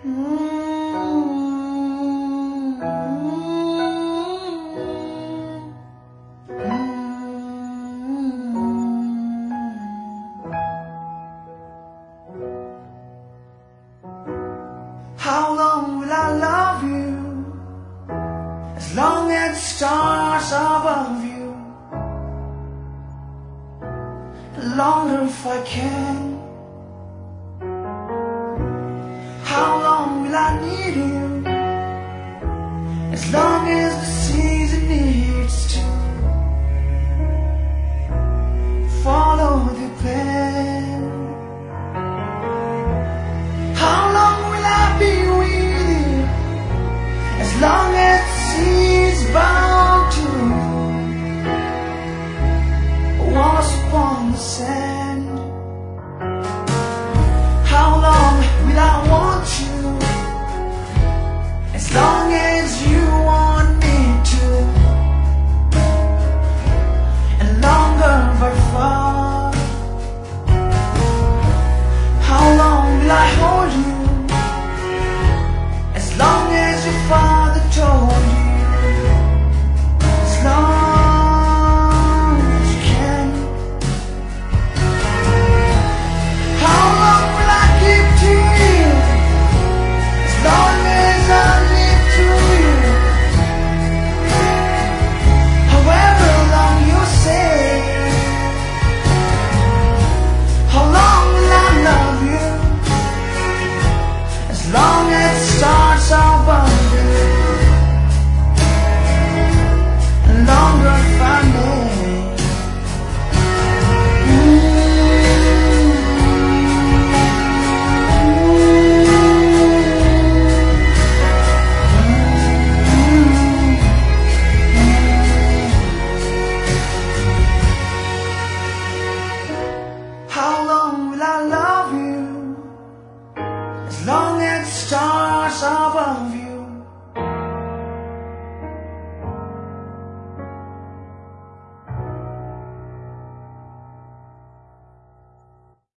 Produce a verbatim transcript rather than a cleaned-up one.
How long will I love you? As long as the stars are above you. Longer if I can. How long will I need you? As long as the sea